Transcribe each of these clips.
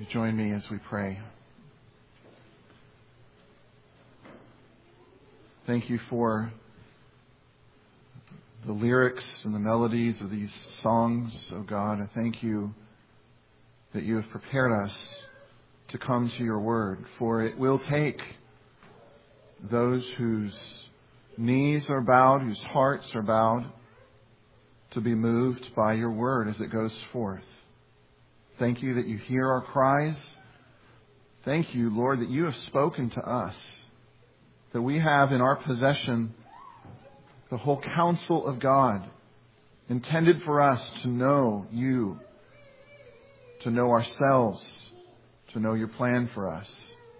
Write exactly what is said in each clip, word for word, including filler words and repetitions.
join me as we pray? Thank you for the lyrics and the melodies of these songs, oh God. I thank you that you have prepared us to come to your word, for it will take those whose knees are bowed, whose hearts are bowed, to be moved by your word as it goes forth. Thank you that you hear our cries. Thank you, Lord, that you have spoken to us, that we have in our possession the whole counsel of God, intended for us to know you, to know ourselves, to know your plan for us.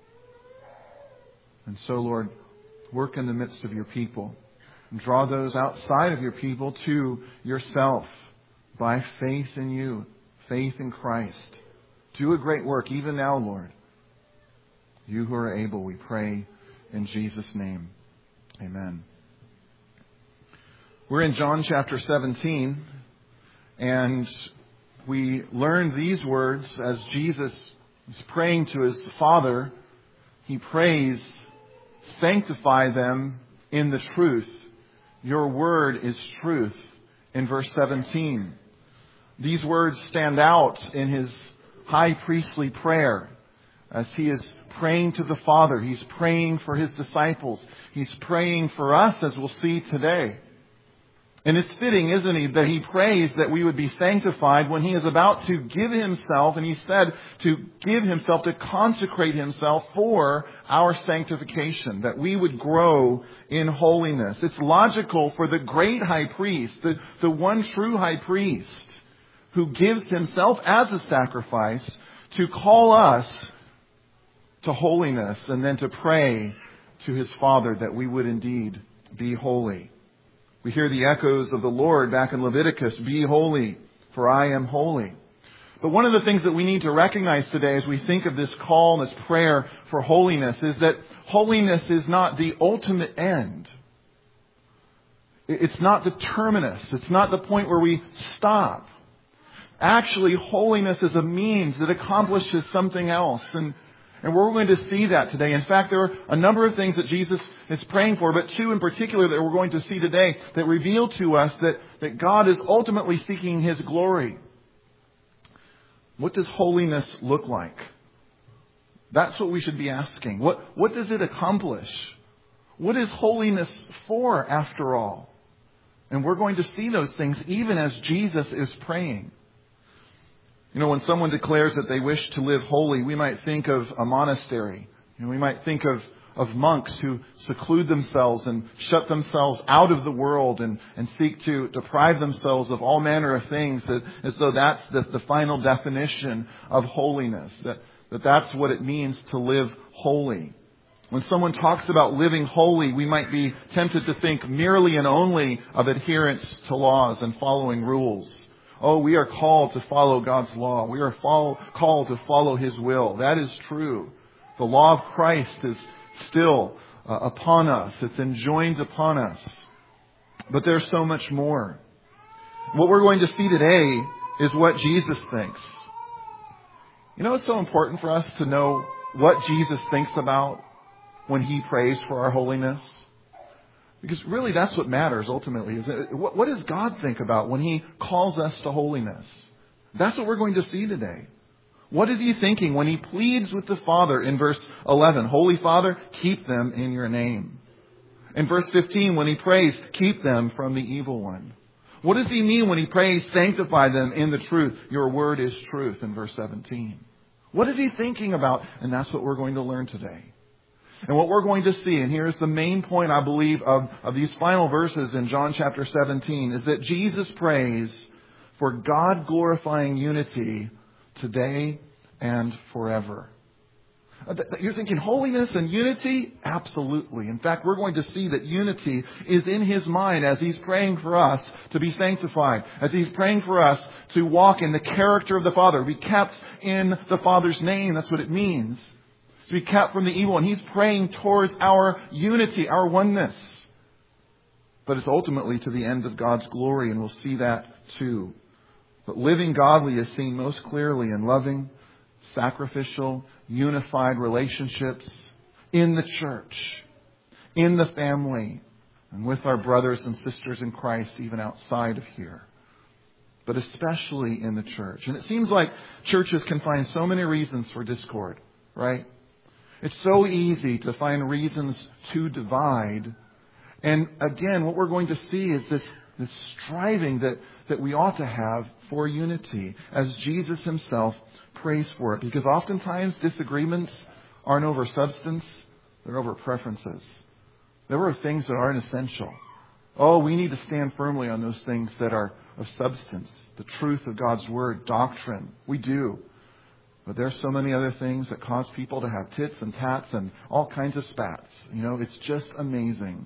And so, Lord, work in the midst of your people. And draw those outside of your people to yourself by faith in you, faith in Christ. Do a great work even now, Lord. You who are able, we pray in Jesus' name. Amen. We're in John chapter seventeen, and we learn these words as Jesus is praying to his Father. He prays, sanctify them in the truth. Your word is truth, in verse seventeen. These words stand out in his high priestly prayer as he is praying to the Father. He's praying for his disciples. He's praying for us, as we'll see today. And it's fitting, isn't he, that he prays that we would be sanctified when he is about to give himself, and he said to give himself, to consecrate himself for our sanctification, that we would grow in holiness. It's logical for the great high priest, the, the one true high priest, who gives himself as a sacrifice, to call us to holiness and then to pray to his Father that we would indeed be holy. We hear the echoes of the Lord back in Leviticus, be holy, for I am holy. But one of the things that we need to recognize today as we think of this call and this prayer for holiness is that holiness is not the ultimate end. It's not the terminus. It's not the point where we stop. Actually, holiness is a means that accomplishes something else. And, and we're going to see that today. In fact, there are a number of things that Jesus is praying for, but two in particular that we're going to see today that reveal to us that, that God is ultimately seeking his glory. What does holiness look like? That's what we should be asking. What, what does it accomplish? What is holiness for, after all? And we're going to see those things even as Jesus is praying. You know, when someone declares that they wish to live holy, we might think of a monastery. You know, we might think of, of monks who seclude themselves and shut themselves out of the world and, and seek to deprive themselves of all manner of things, that, as though that's the, the final definition of holiness, that, that that's what it means to live holy. When someone talks about living holy, we might be tempted to think merely and only of adherence to laws and following rules. Oh, we are called to follow God's law. We are follow, called to follow his will. That is true. The law of Christ is still uh, upon us. It's enjoined upon us. But there's so much more. What we're going to see today is what Jesus thinks. You know, it's so important for us to know what Jesus thinks about when he prays for our holiness. Because really that's what matters ultimately. Is it, what, what does God think about when he calls us to holiness? That's what we're going to see today. What is he thinking when he pleads with the Father in verse eleven? Holy Father, keep them in your name. In verse fifteen, when he prays, keep them from the evil one. What does he mean when he prays, sanctify them in the truth? Your word is truth, in verse seventeen. What is he thinking about? And that's what we're going to learn today. And what we're going to see, and here's the main point, I believe, of, of these final verses in John chapter seventeen, is that Jesus prays for God-glorifying unity today and forever. You're thinking holiness and unity? Absolutely. In fact, we're going to see that unity is in his mind as he's praying for us to be sanctified, as he's praying for us to walk in the character of the Father, be kept in the Father's name. That's what it means. To be kept from the evil. And he's praying towards our unity, our oneness. But it's ultimately to the end of God's glory, and we'll see that too. But living godly is seen most clearly in loving sacrificial, unified relationships in the church, in the family, and with our brothers and sisters in Christ, even outside of here. But especially in the church. And it seems like churches can find so many reasons for discord, right? It's so easy to find reasons to divide. And again, what we're going to see is this, this striving that, that we ought to have for unity, as Jesus himself prays for it. Because oftentimes disagreements aren't over substance, they're over preferences. There are things that aren't essential. Oh, we need to stand firmly on those things that are of substance, the truth of God's Word, doctrine. We do. But there's so many other things that cause people to have tits and tats and all kinds of spats. You know, it's just amazing.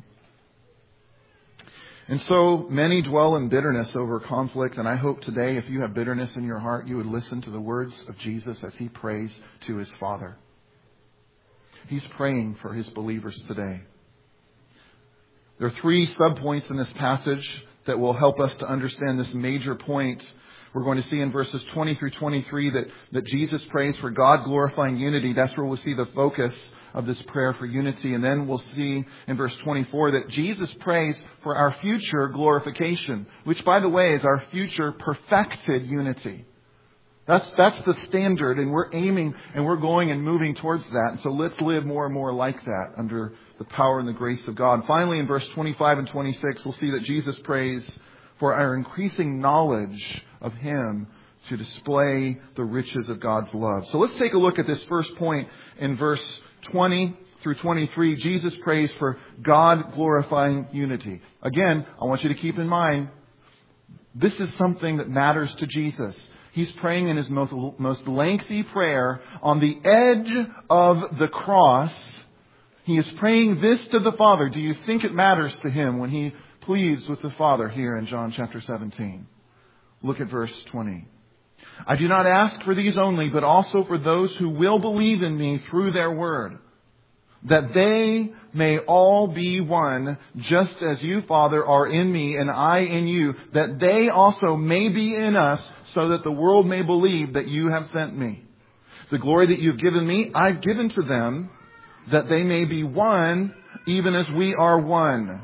And so many dwell in bitterness over conflict. And I hope today, if you have bitterness in your heart, you would listen to the words of Jesus as he prays to his Father. He's praying for his believers today. There are three subpoints in this passage that will help us to understand this major point. We're going to see in verses twenty through twenty-three that, that Jesus prays for God-glorifying unity. That's where we'll see the focus of this prayer for unity. And then we'll see in verse twenty-four that Jesus prays for our future glorification, which, by the way, is our future perfected unity. That's, that's the standard, and we're aiming and we're going and moving towards that. And so let's live more and more like that under the power and the grace of God. Finally, in verse twenty-five and twenty-six, we'll see that Jesus prays for our increasing knowledge of him to display the riches of God's love. So let's take a look at this first point in verse twenty through twenty-three. Jesus prays for God-glorifying unity. Again, I want you to keep in mind, this is something that matters to Jesus. He's praying in his most, most lengthy prayer on the edge of the cross. He is praying this to the Father. Do you think it matters to him when he pleads with the Father here in John chapter seventeen? Look at verse twenty. I do not ask for these only, but also for those who will believe in me through their word, that they may all be one, just as you, Father, are in me and I in you, that they also may be in us, so that the world may believe that you have sent me. The glory that you've given me, I've given to them, that they may be one, even as we are one.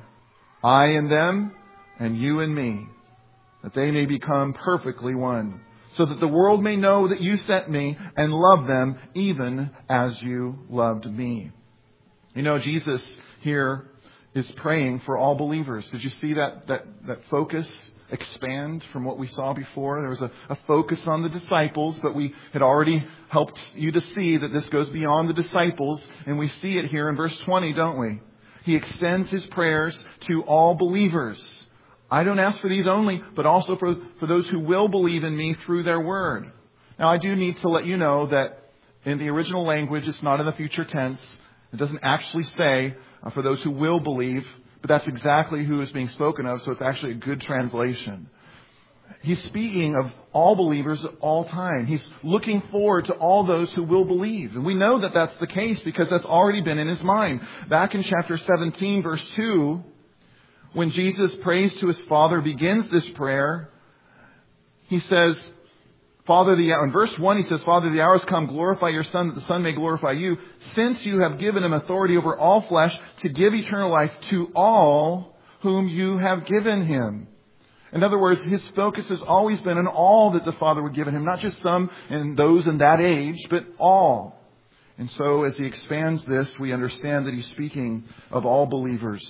I in them, and you in me, that they may become perfectly one, so that the world may know that you sent me and love them even as you loved me. You know, Jesus here is praying for all believers. Did you see that that, that focus expand from what we saw before? There was a, a focus on the disciples, but we had already helped you to see that this goes beyond the disciples, and we see it here in verse twenty, don't we? He extends his prayers to all believers. I don't ask for these only, but also for, for those who will believe in me through their word. Now, I do need to let you know that in the original language, it's not in the future tense. It doesn't actually say uh, for those who will believe, but that's exactly who is being spoken of, so it's actually a good translation. He's speaking of all believers at all time. He's looking forward to all those who will believe. And we know that that's the case because that's already been in his mind. Back in chapter seventeen, verse two, when Jesus prays to his Father, begins this prayer, he says, Father, the in verse one, he says, Father, the hour has come, glorify your Son, that the Son may glorify you, since you have given him authority over all flesh to give eternal life to all whom you have given him. In other words, his focus has always been on all that the Father would give him, not just some and those in that age, but all. And so as he expands this, we understand that he's speaking of all believers.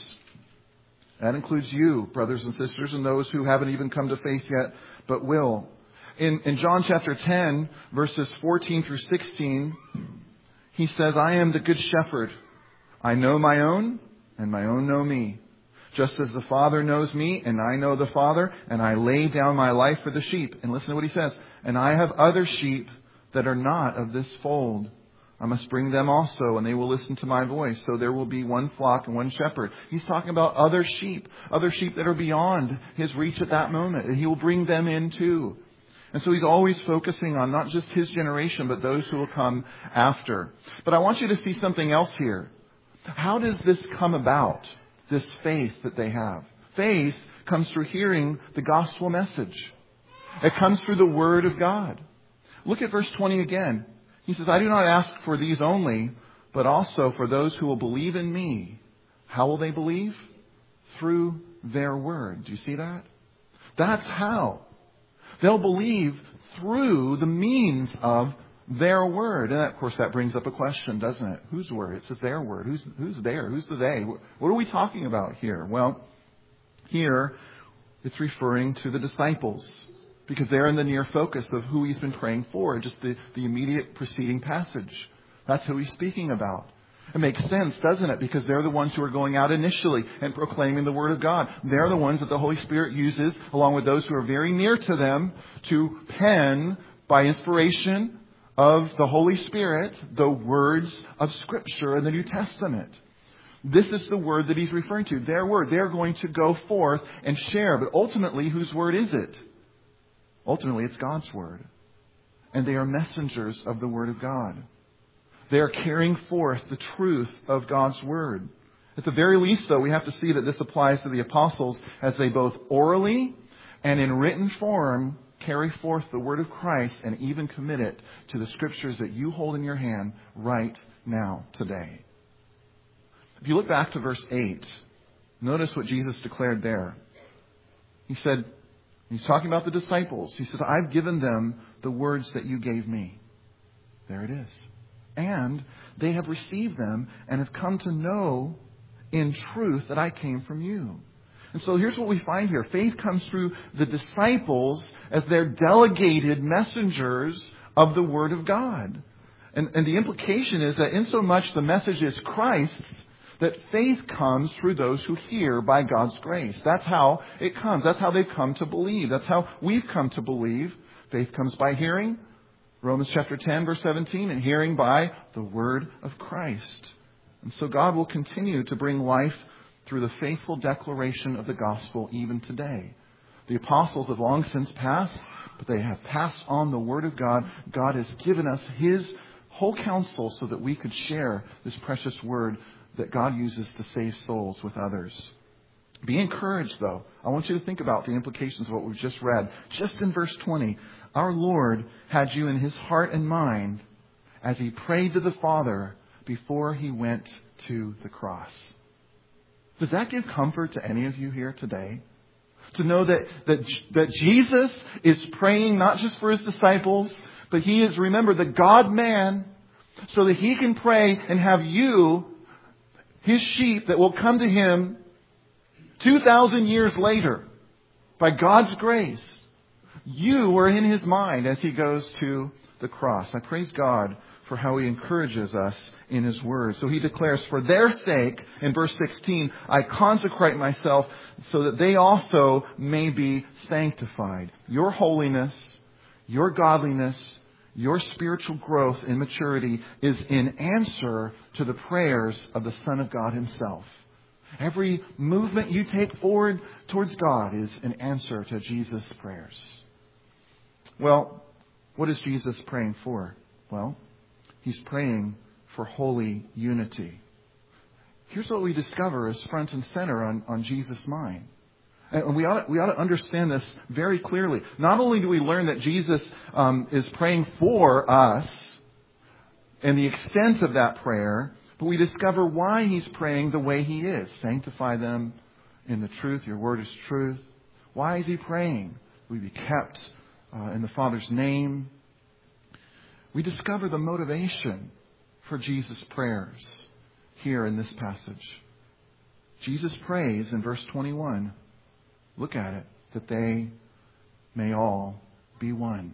That includes you, brothers and sisters, and those who haven't even come to faith yet, but will. In, in John chapter ten, verses fourteen through sixteen, he says, I am the good shepherd. I know my own, and my own know me. Just as the Father knows me, and I know the Father, and I lay down my life for the sheep. And listen to what he says. And I have other sheep that are not of this fold. I must bring them also, and they will listen to my voice. So there will be one flock and one shepherd. He's talking about other sheep, other sheep that are beyond his reach at that moment. And he will bring them in too. And so he's always focusing on not just his generation, but those who will come after. But I want you to see something else here. How does this come about, this faith that they have? Faith comes through hearing the gospel message. It comes through the word of God. Look at verse twenty again. He says, I do not ask for these only, but also for those who will believe in me. How will they believe? Through their word. Do you see that? That's how. They'll believe through the means of their word. And of course that brings up a question, doesn't it? Whose word? It says their word. Who's, who's there? Who's the they? What are we talking about here? Well, here it's referring to the disciples, because they're in the near focus of who he's been praying for, just the, the immediate preceding passage. That's who he's speaking about. It makes sense, doesn't it? Because they're the ones who are going out initially and proclaiming the Word of God. They're the ones that the Holy Spirit uses, along with those who are very near to them, to pen, by inspiration of the Holy Spirit, the words of Scripture in the New Testament. This is the word that he's referring to, their word. They're going to go forth and share. But ultimately, whose word is it? Ultimately, it's God's word. And they are messengers of the Word of God. They are carrying forth the truth of God's word. At the very least, though, we have to see that this applies to the apostles as they both orally and in written form carry forth the word of Christ and even commit it to the Scriptures that you hold in your hand right now, today. If you look back to verse eight, notice what Jesus declared there. He said, he's talking about the disciples. He says, I've given them the words that you gave me. There it is. And they have received them and have come to know in truth that I came from you. And so here's what we find here. Faith comes through the disciples as their delegated messengers of the Word of God. And, and the implication is that insomuch the message is Christ's, that faith comes through those who hear by God's grace. That's how it comes. That's how they've come to believe. That's how we've come to believe. Faith comes by hearing. Romans chapter ten, verse seventeen, and hearing by the word of Christ. And so God will continue to bring life through the faithful declaration of the gospel even today. The apostles have long since passed, but they have passed on the word of God. God has given us His whole counsel so that we could share this precious word that God uses to save souls with others. Be encouraged, though. I want you to think about the implications of what we've just read. Just in verse twenty, our Lord had you in His heart and mind as He prayed to the Father before He went to the cross. Does that give comfort to any of you here today? To know that, that, that Jesus is praying not just for His disciples, but He is, remember, the God-man, so that He can pray and have you, His sheep, that will come to Him two thousand years later, by God's grace. You were in His mind as He goes to the cross. I praise God for how He encourages us in His Word. So He declares, for their sake, in verse sixteen, I consecrate myself so that they also may be sanctified. Your holiness, your godliness, your spiritual growth in maturity is in answer to the prayers of the Son of God Himself. Every movement you take forward towards God is an answer to Jesus' prayers. Well, what is Jesus praying for? Well, He's praying for holy unity. Here's what we discover is front and center on, on Jesus' mind. And we ought, we ought to understand this very clearly. Not only do we learn that Jesus um, is praying for us and the extent of that prayer, but we discover why He's praying the way He is. Sanctify them in the truth. Your word is truth. Why is He praying? We be kept uh, in the Father's name. We discover the motivation for Jesus' prayers here in this passage. Jesus prays in verse twenty-one. Look at it. That they may all be one.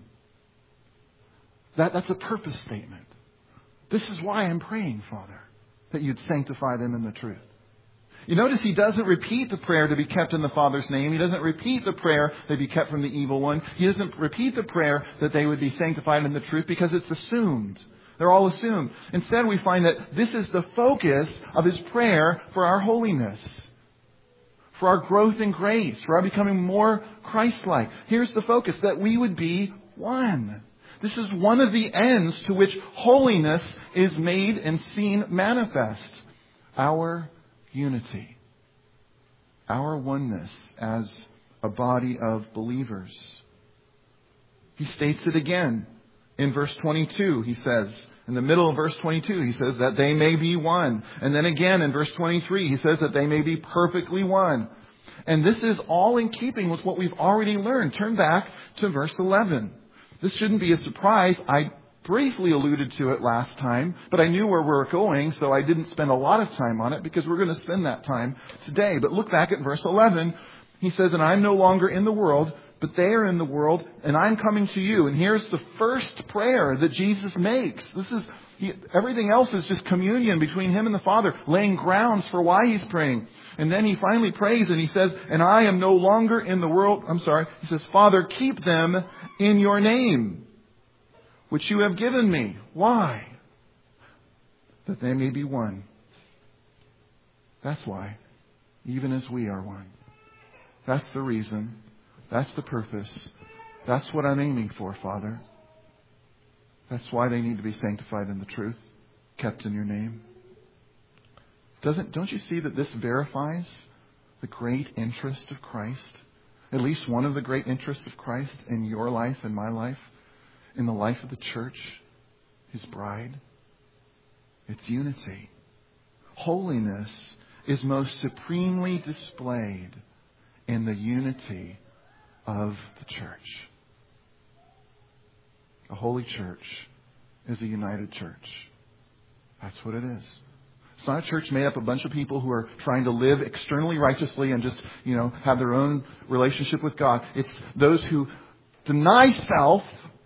That, that's a purpose statement. This is why I'm praying, Father, that you'd sanctify them in the truth. You notice He doesn't repeat the prayer to be kept in the Father's name. He doesn't repeat the prayer to be kept from the evil one. He doesn't repeat the prayer that they would be sanctified in the truth because it's assumed. They're all assumed. Instead, we find that this is the focus of His prayer for our holiness, for our growth in grace, for our becoming more Christ-like. Here's the focus, that we would be one. This is one of the ends to which holiness is made and seen manifest. Our unity. Our oneness as a body of believers. He states it again In verse twenty-two, he says, in the middle of verse twenty-two, he says that they may be one. And then again in verse twenty-three, he says that they may be perfectly one. And this is all in keeping with what we've already learned. Turn back to verse eleven. This shouldn't be a surprise. I briefly alluded to it last time, but I knew where we were going, so I didn't spend a lot of time on it because we're going to spend that time today. But look back at verse eleven. He says, and I'm no longer in the world, but they are in the world, and I'm coming to you. And here's the first prayer that Jesus makes. This is he, everything else is just communion between him and the Father, laying grounds for why he's praying. And then he finally prays and he says, and I am no longer in the world. I'm sorry. He says, Father, keep them in your name, which you have given me. Why? That they may be one. That's why. Even as we are one. That's the reason. That's the purpose. That's what I'm aiming for, Father. That's why they need to be sanctified in the truth, kept in your name. Doesn't, don't you see that this verifies the great interest of Christ? At least one of the great interests of Christ in your life and my life, in the life of the church, his bride. It's unity. Holiness is most supremely displayed in the unity of the church. A holy church is a united church. That's what it is. It's not a church made up of a bunch of people who are trying to live externally righteously and just, you know, have their own relationship with God. It's those who deny self,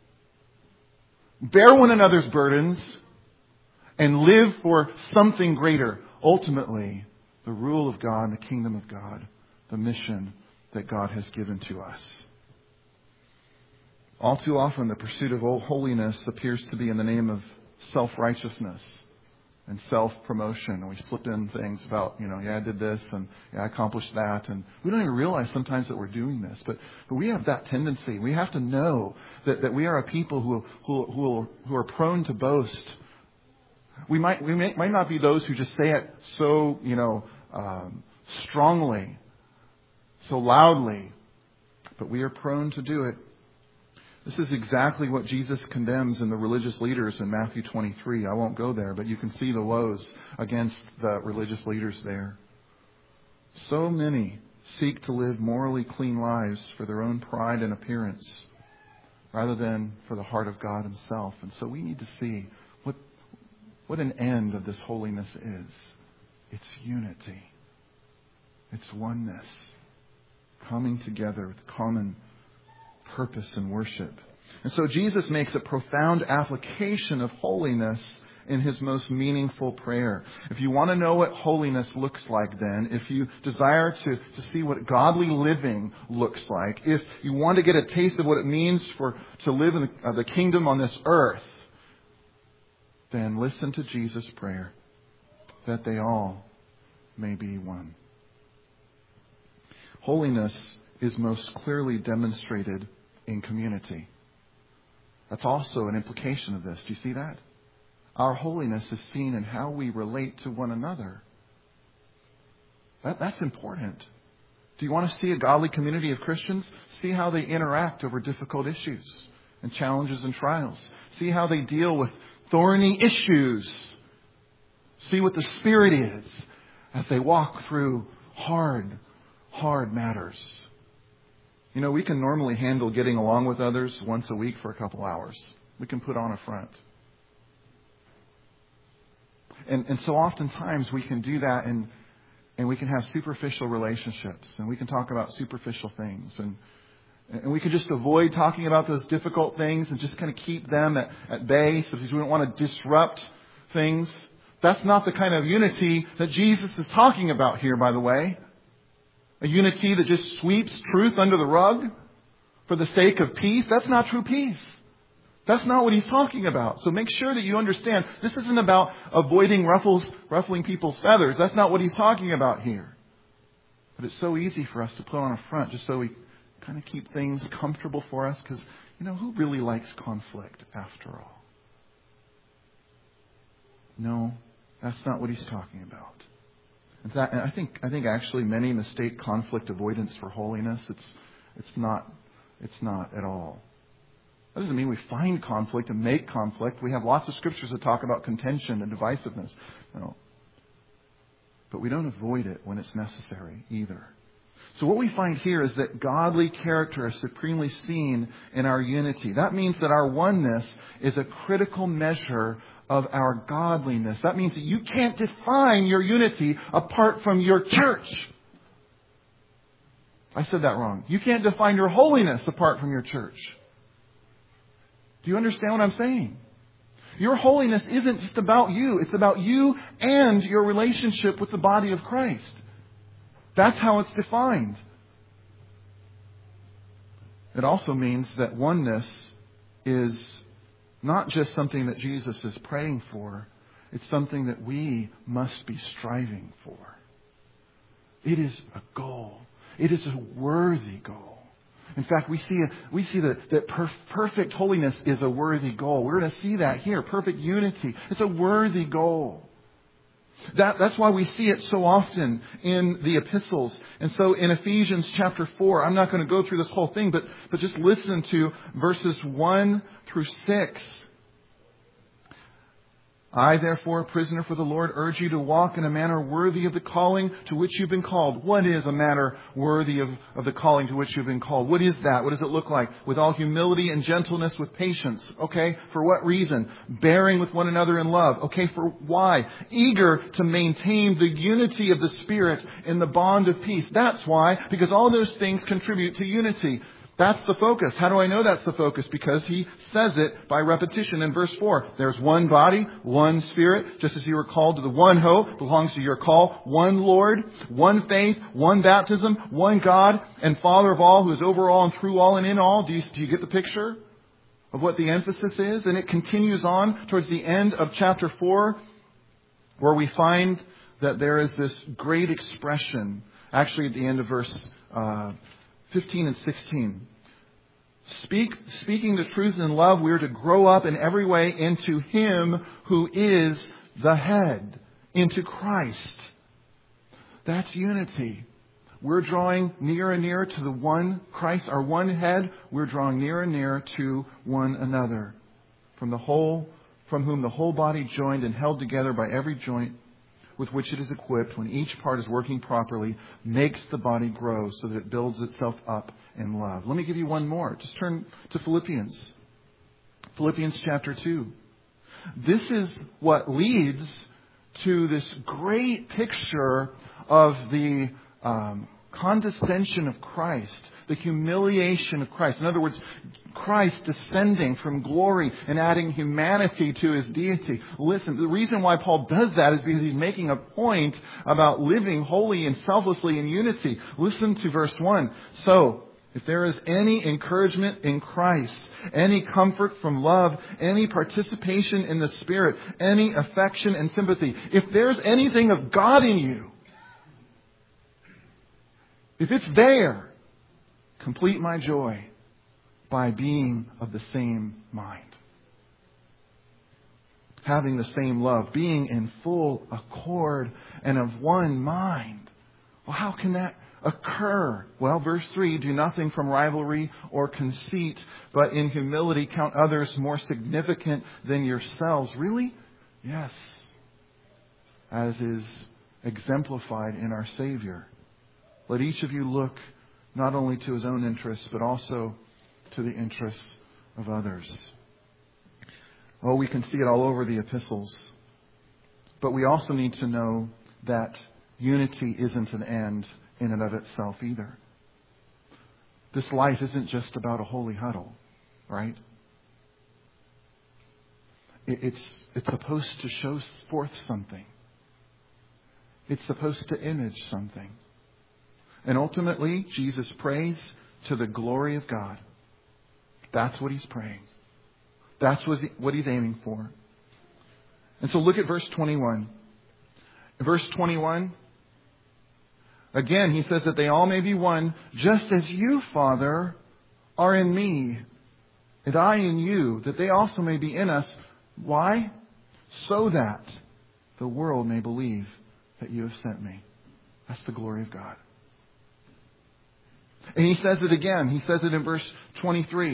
bear one another's burdens, and live for something greater. Ultimately, the rule of God and the kingdom of God, the mission that God has given to us. All too often, the pursuit of holiness appears to be in the name of self-righteousness and self-promotion. And we slip in things about, you know, yeah, I did this and yeah, I accomplished that. And we don't even realize sometimes that we're doing this. But, but we have that tendency. We have to know that, that we are a people who, who, who, who are prone to boast. We might, we may, might not be those who just say it so, you know, um, strongly, so loudly, but we are prone to do it. This is exactly what Jesus condemns in the religious leaders in Matthew twenty-three. I won't go there, but you can see the woes against the religious leaders there. So many seek to live morally clean lives for their own pride and appearance rather than for the heart of God himself. And so we need to see what, what an end of this holiness is. It's unity. It's oneness. Coming together with common purpose and worship. And so Jesus makes a profound application of holiness in his most meaningful prayer. If you want to know what holiness looks like then, if you desire to, to see what godly living looks like, if you want to get a taste of what it means for to live in the, uh, the kingdom on this earth, then listen to Jesus' prayer, that they all may be one. Holiness is most clearly demonstrated in community. That's also an implication of this. Do you see that? Our holiness is seen in how we relate to one another. That, that's important. Do you want to see a godly community of Christians? See how they interact over difficult issues and challenges and trials. See how they deal with thorny issues. See what the Spirit is as they walk through hard, hard matters. You know, we can normally handle getting along with others once a week for a couple hours. We can put on a front. And, and so oftentimes we can do that and, and we can have superficial relationships and we can talk about superficial things. And, and we can just avoid talking about those difficult things and just kind of keep them at, at bay so because we don't want to disrupt things. That's not the kind of unity that Jesus is talking about here, by the way. A unity that just sweeps truth under the rug for the sake of peace. That's not true peace. That's not what he's talking about. So make sure that you understand this isn't about avoiding ruffles, ruffling people's feathers. That's not what he's talking about here. But it's so easy for us to put on a front just so we kind of keep things comfortable for us because, you know, who really likes conflict after all? No, that's not what he's talking about. In fact, I think I think actually many mistake conflict avoidance for holiness. It's it's not it's not at all. That doesn't mean we find conflict and make conflict. We have lots of scriptures that talk about contention and divisiveness. No. But we don't avoid it when it's necessary either. So what we find here is that godly character is supremely seen in our unity. That means that our oneness is a critical measure of our godliness. That means that you can't define your unity apart from your church. I said that wrong. You can't define your holiness apart from your church. Do you understand what I'm saying? Your holiness isn't just about you. It's about you and your relationship with the body of Christ. That's how it's defined. It also means that oneness is not just something that Jesus is praying for. It's something that we must be striving for. It is a goal. It is a worthy goal. In fact, we see a, we see that, that per, perfect holiness is a worthy goal. We're going to see that here. Perfect unity. It's a worthy goal. That, that's why we see it so often in the epistles. And so in Ephesians chapter four, I'm not going to go through this whole thing, but, but just listen to verses one through six. I, therefore, a prisoner for the Lord, urge you to walk in a manner worthy of the calling to which you've been called. What is a manner worthy of, of the calling to which you've been called? What is that? What does it look like? With all humility and gentleness, with patience. Okay, for what reason? Bearing with one another in love. Okay, for why? Eager to maintain the unity of the Spirit in the bond of peace. That's why, because all those things contribute to unity. That's the focus. How do I know that's the focus? Because he says it by repetition in verse four. There's one body, one Spirit, just as you were called to the one hope, belongs to your call, one Lord, one faith, one baptism, one God, and Father of all, who is over all and through all and in all. Do you, do you get the picture of what the emphasis is? And it continues on towards the end of chapter four, where we find that there is this great expression, actually at the end of verse uh, fifteen and sixteen. Speak, speaking the truth in love, we are to grow up in every way into Him who is the head, into Christ. That's unity. We're drawing nearer and nearer to the one Christ, our one head. We're drawing nearer and nearer to one another. From the whole, from whom the whole body joined and held together by every joint with which it is equipped, when each part is working properly, makes the body grow so that it builds itself up in love. Let me give you one more. Just turn to Philippians. Philippians chapter two. This is what leads to this great picture of the um, condescension of Christ, the humiliation of Christ. In other words, Christ descending from glory and adding humanity to His deity. Listen, the reason why Paul does that is because he's making a point about living holy and selflessly in unity. Listen to verse one. So, if there is any encouragement in Christ, any comfort from love, any participation in the Spirit, any affection and sympathy, if there's anything of God in you, if it's there, complete my joy by being of the same mind. Having the same love, being in full accord and of one mind. Well, how can that occur? Well, verse three, do nothing from rivalry or conceit, but in humility count others more significant than yourselves. Really? Yes. As is exemplified in our Savior. Let each of you look not only to his own interests, but also to the interests of others. Oh, we can see it all over the epistles. But we also need to know that unity isn't an end in and of itself either. This life isn't just about a holy huddle, right? It's, it's supposed to show forth something. It's supposed to image something. And ultimately, Jesus prays to the glory of God. That's what He's praying. That's what He's aiming for. And so look at verse twenty-one. In verse twenty-one, again, He says that they all may be one, just as you, Father, are in me, and I in you, that they also may be in us. Why? So that the world may believe that you have sent me. That's the glory of God. And He says it again. He says it in verse twenty-three.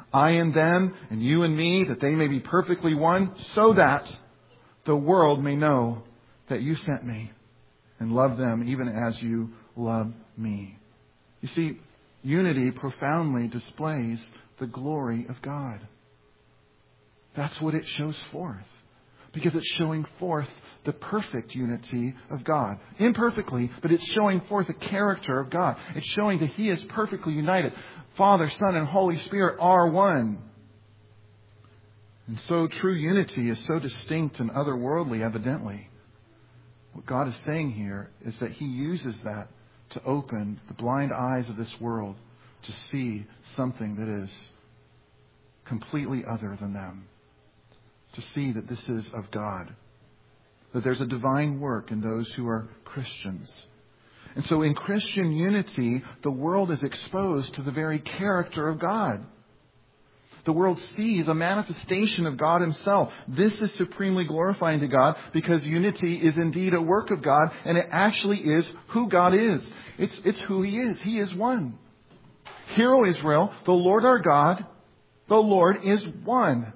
I and them, and you and me, that they may be perfectly one, so that the world may know that you sent me and love them even as you love me. You see, unity profoundly displays the glory of God. That's what it shows forth. Because it's showing forth the perfect unity of God. Imperfectly, but it's showing forth the character of God. It's showing that He is perfectly united. Father, Son, and Holy Spirit are one. And so true unity is so distinct and otherworldly, evidently. What God is saying here is that He uses that to open the blind eyes of this world to see something that is completely other than them. To see that this is of God. That there's a divine work in those who are Christians. And so in Christian unity, the world is exposed to the very character of God. The world sees a manifestation of God Himself. This is supremely glorifying to God because unity is indeed a work of God, and it actually is who God is. It's, it's who He is. He is one. Hear, O Israel, the Lord our God, the Lord is one.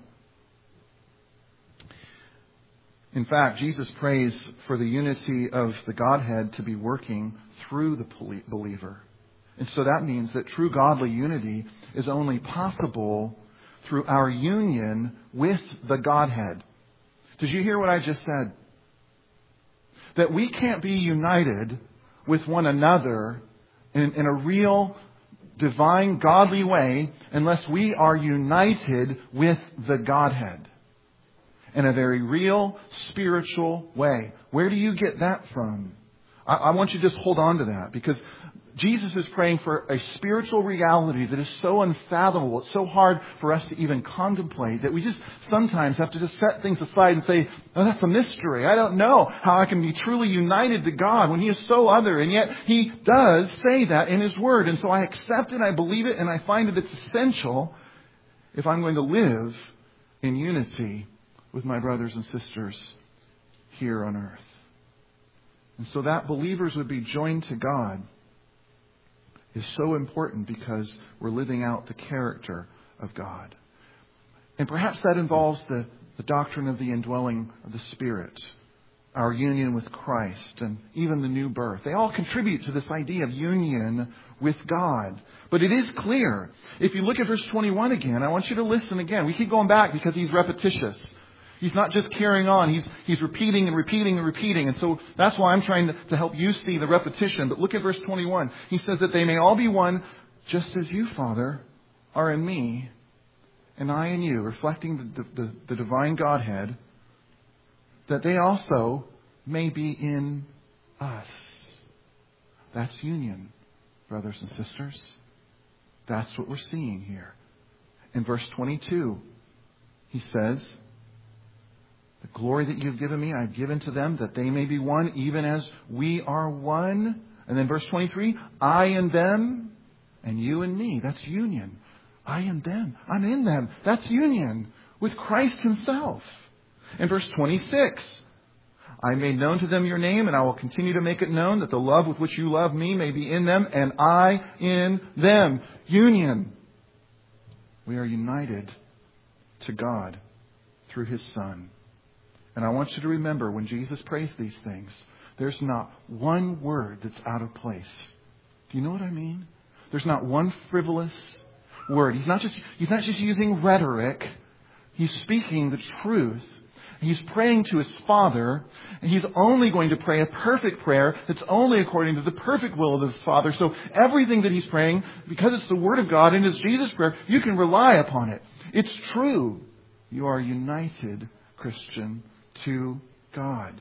In fact, Jesus prays for the unity of the Godhead to be working through the believer. And so that means that true godly unity is only possible through our union with the Godhead. Did you hear what I just said? That we can't be united with one another in, in a real, divine, godly way unless we are united with the Godhead. In a very real, spiritual way. Where do you get that from? I, I want you to just hold on to that, because Jesus is praying for a spiritual reality that is so unfathomable. It's so hard for us to even contemplate that we just sometimes have to just set things aside and say, oh, that's a mystery. I don't know how I can be truly united to God when He is so other. And yet He does say that in His Word. And so I accept it, I believe it, and I find that it's essential if I'm going to live in unity with my brothers and sisters here on earth. And so that believers would be joined to God is so important because we're living out the character of God. And perhaps that involves the, the doctrine of the indwelling of the Spirit, our union with Christ, and even the new birth. They all contribute to this idea of union with God. But it is clear. If you look at verse twenty-one again, I want you to listen again. We keep going back because he's repetitious. He's not just carrying on. He's, he's repeating and repeating and repeating. And so that's why I'm trying to, to help you see the repetition. But look at verse twenty-one. He says that they may all be one, just as you, Father, are in me, and I in you, reflecting the, the, the, the divine Godhead, that they also may be in us. That's union, brothers and sisters. That's what we're seeing here. In verse twenty-two, he says, the glory that you've given me, I've given to them, that they may be one, even as we are one. And then verse twenty-three, I and them, and you and me. That's union. I and them. I'm in them. That's union with Christ Himself. In verse twenty-six, I made known to them your name, and I will continue to make it known, that the love with which you love me may be in them, and I in them. Union. We are united to God through His Son. And I want you to remember, when Jesus prays these things, there's not one word that's out of place. Do you know what I mean? There's not one frivolous word. He's not just, he's not just using rhetoric. He's speaking the truth. He's praying to His Father, and He's only going to pray a perfect prayer that's only according to the perfect will of His Father. So everything that He's praying, because it's the Word of God and it's Jesus' prayer, you can rely upon it. It's true. You are united, Christian, to God.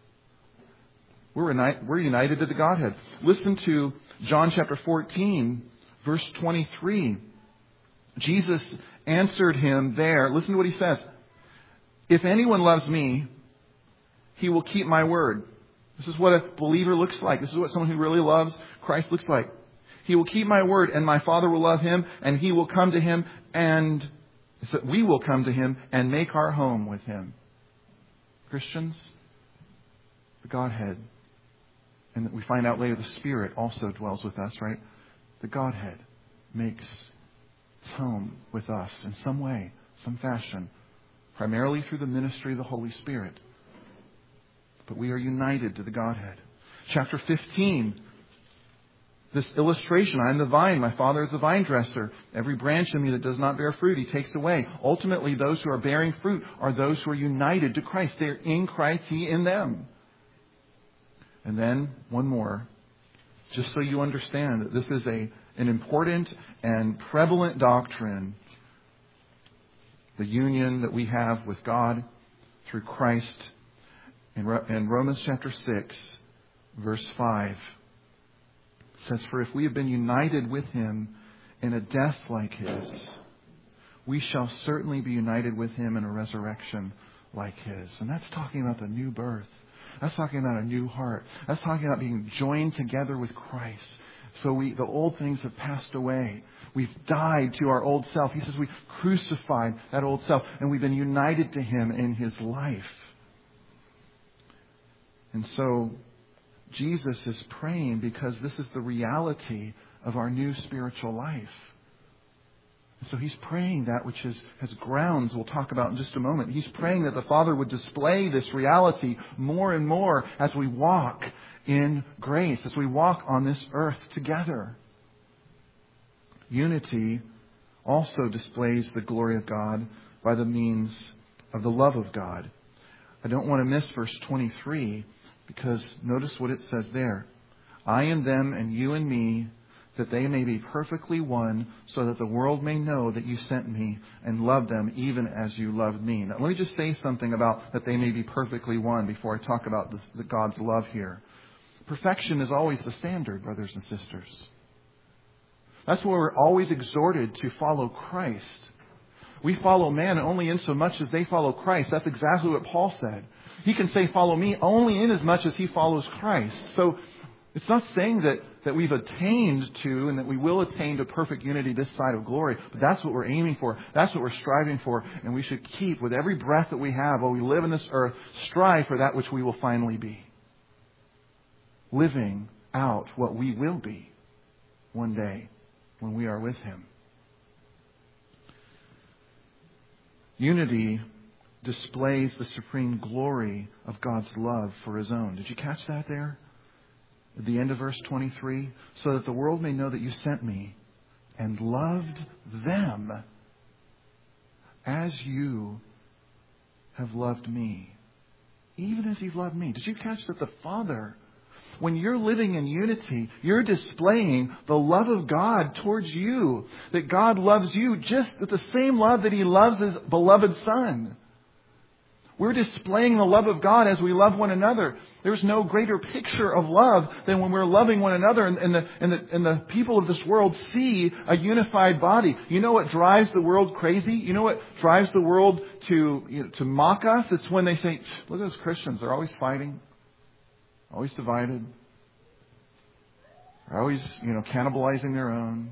We're united, we're united to the Godhead. Listen to John chapter fourteen, verse twenty-three. Jesus answered him there. Listen to what He says. If anyone loves me, he will keep my word. This is what a believer looks like. This is what someone who really loves Christ looks like. He will keep my word, and my Father will love him, and he will come to him, and so we will come to him and make our home with him. Christians, the Godhead, and we find out later the Spirit also dwells with us, right? The Godhead makes home with us in some way, some fashion, primarily through the ministry of the Holy Spirit. But we are united to the Godhead. Chapter fifteen, this illustration, I am the vine, my Father is the vine dresser. Every branch in me that does not bear fruit, He takes away. Ultimately, those who are bearing fruit are those who are united to Christ. They are in Christ, He in them. And then, one more, just so you understand that this is a an important and prevalent doctrine, the union that we have with God through Christ. In, in Romans chapter six, verse five, it says, "For if we have been united with Him in a death like His, we shall certainly be united with Him in a resurrection like His." And that's talking about the new birth. That's talking about a new heart. That's talking about being joined together with Christ. So we, the old things have passed away. We've died to our old self. He says we crucified that old self, and we've been united to Him in His life. And so Jesus is praying because this is the reality of our new spiritual life. And so He's praying that which is, has grounds we'll talk about in just a moment. He's praying that the Father would display this reality more and more as we walk in grace, as we walk on this earth together. Unity also displays the glory of God by the means of the love of God. I don't want to miss verse twenty-three, because notice what it says there. "I and them and you and me, that they may be perfectly one, so that the world may know that you sent me and loved them even as you loved me." Now, let me just say something about that they may be perfectly one before I talk about the, the God's love here. Perfection is always the standard, brothers and sisters. That's why we're always exhorted to follow Christ. We follow man only in so much as they follow Christ. That's exactly what Paul said. He can say, "Follow me," only in as much as he follows Christ. So it's not saying that, that we've attained to and that we will attain to perfect unity this side of glory. But that's what we're aiming for. That's what we're striving for. And we should keep, with every breath that we have while we live in this earth, strive for that which we will finally be. Living out what we will be one day when we are with Him. Unity displays the supreme glory of God's love for His own. Did you catch that there? At the end of verse twenty-three, "So that the world may know that you sent me and loved them as you have loved me." Even as You've loved me. Did you catch that the Father, when you're living in unity, you're displaying the love of God towards you. That God loves you just with the same love that He loves His beloved Son. We're displaying the love of God as we love one another. There's no greater picture of love than when we're loving one another and, and, the, and, the, and the people of this world see a unified body. You know what drives the world crazy? You know what drives the world to, you know, to mock us? It's when they say, "Look at those Christians. They're always fighting. Always divided. They're always, you know, cannibalizing their own."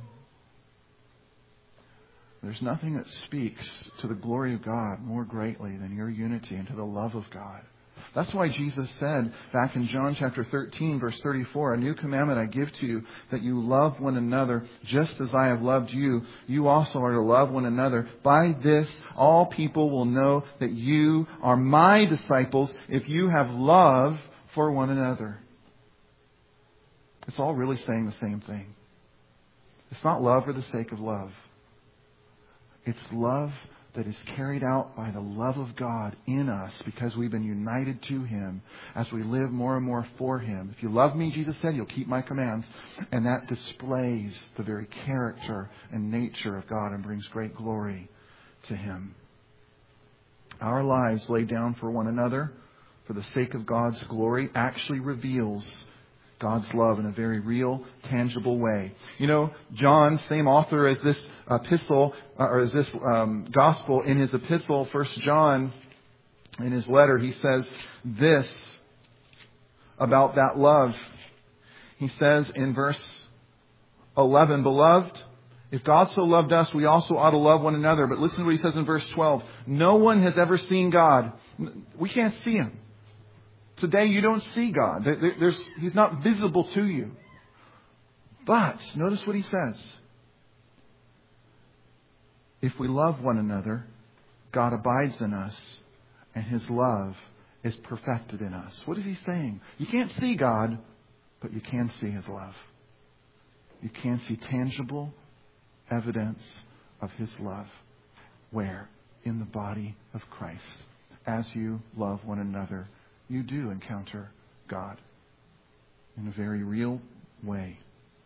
There's nothing that speaks to the glory of God more greatly than your unity and to the love of God. That's why Jesus said back in John chapter thirteen, verse thirty-four, "A new commandment I give to you, that you love one another just as I have loved you. You also are to love one another. By this, all people will know that you are my disciples if you have love for one another." It's all really saying the same thing. It's not love for the sake of love. It's love that is carried out by the love of God in us because we've been united to Him as we live more and more for Him. "If you love me," Jesus said, "you'll keep my commands." And that displays the very character and nature of God and brings great glory to Him. Our lives laid down for one another for the sake of God's glory actually reveals God's love in a very real, tangible way. You know, John, same author as this epistle, uh, or as this um, gospel, in his epistle, First John, in his letter, he says this about that love. He says in verse eleven, "Beloved, if God so loved us, we also ought to love one another." But listen to what he says in verse twelve. "No one has ever seen God." We can't see Him. Today you don't see God. There's, He's not visible to you. But notice what he says. If we love one another, God abides in us, and His love is perfected in us. What is He saying? You can't see God, but you can see His love. You can see tangible evidence of His love. Where? In the body of Christ. As you love one another, you do encounter God in a very real way.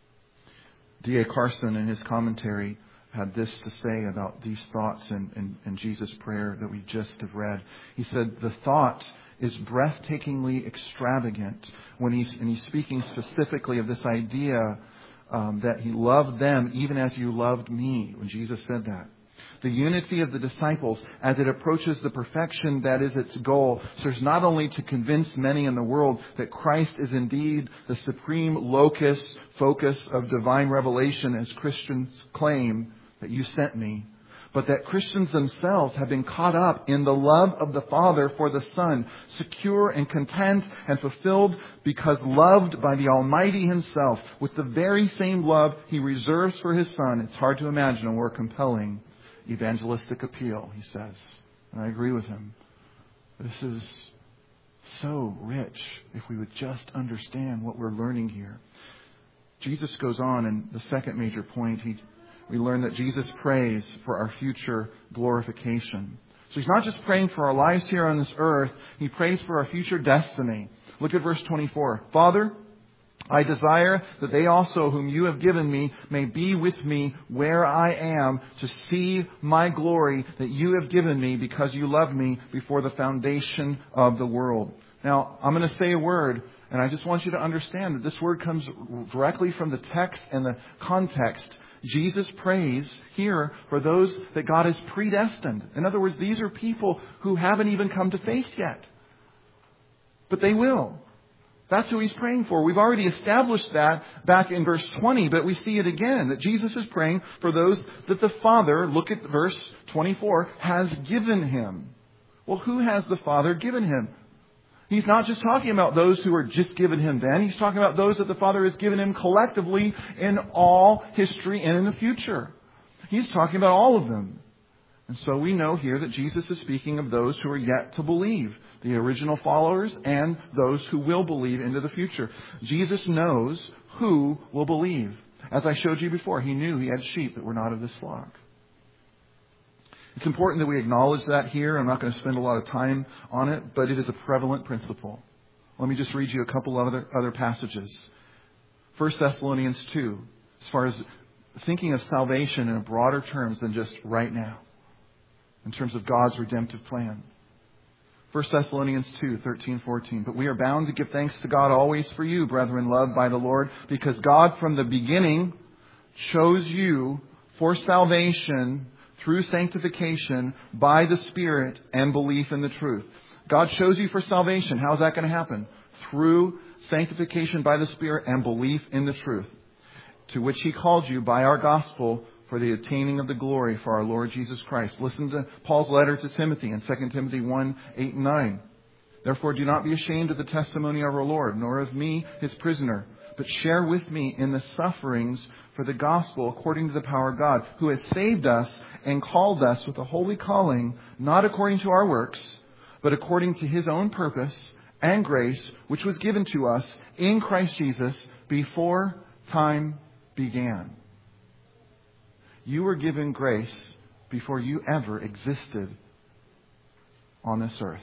D A Carson, in his commentary, had this to say about these thoughts in, in, in Jesus' prayer that we just have read. He said, the thought is breathtakingly extravagant when he's, and he's speaking specifically of this idea um, that He loved them even as you loved me, when Jesus said that. The unity of the disciples as it approaches the perfection that is its goal serves not only to convince many in the world that Christ is indeed the supreme locus, focus of divine revelation, as Christians claim that you sent me, but that Christians themselves have been caught up in the love of the Father for the Son, secure and content and fulfilled because loved by the Almighty Himself with the very same love He reserves for His Son. It's hard to imagine a more compelling evangelistic appeal, he says. And I agree with him. This is so rich if we would just understand what we're learning here. Jesus goes on, and the second major point, he, we learn that Jesus prays for our future glorification. So He's not just praying for our lives here on this earth, He prays for our future destiny. Look at verse twenty-four. Father, I desire that they also whom you have given me may be with me where I am, to see my glory that you have given me because you loved me before the foundation of the world. Now, I'm going to say a word, and I just want you to understand that this word comes directly from the text and the context. Jesus prays here for those that God has predestined. In other words, these are people who haven't even come to faith yet. But they will. That's who He's praying for. We've already established that back in verse twenty, but we see it again, that Jesus is praying for those that the Father, look at verse twenty-four, has given Him. Well, who has the Father given Him? He's not just talking about those who were just given Him then. He's talking about those that the Father has given Him collectively in all history and in the future. He's talking about all of them. And so we know here that Jesus is speaking of those who are yet to believe, the original followers and those who will believe into the future. Jesus knows who will believe. As I showed you before, He knew He had sheep that were not of this flock. It's important that we acknowledge that here. I'm not going to spend a lot of time on it, but it is a prevalent principle. Let me just read you a couple other, other passages. First Thessalonians two, as far as thinking of salvation in broader terms than just right now, in terms of God's redemptive plan. First Thessalonians two, thirteen, fourteen. But we are bound to give thanks to God always for you, brethren, loved by the Lord, because God from the beginning chose you for salvation through sanctification by the Spirit and belief in the truth. God chose you for salvation. How is that going to happen? Through sanctification by the Spirit and belief in the truth, to which He called you by our gospel for the attaining of the glory for our Lord Jesus Christ. Listen to Paul's letter to Timothy in Second Timothy one, eight and nine. Therefore do not be ashamed of the testimony of our Lord, nor of me, His prisoner, but share with me in the sufferings for the gospel according to the power of God, who has saved us and called us with a holy calling, not according to our works, but according to His own purpose and grace, which was given to us in Christ Jesus before time began. You were given grace before you ever existed on this earth.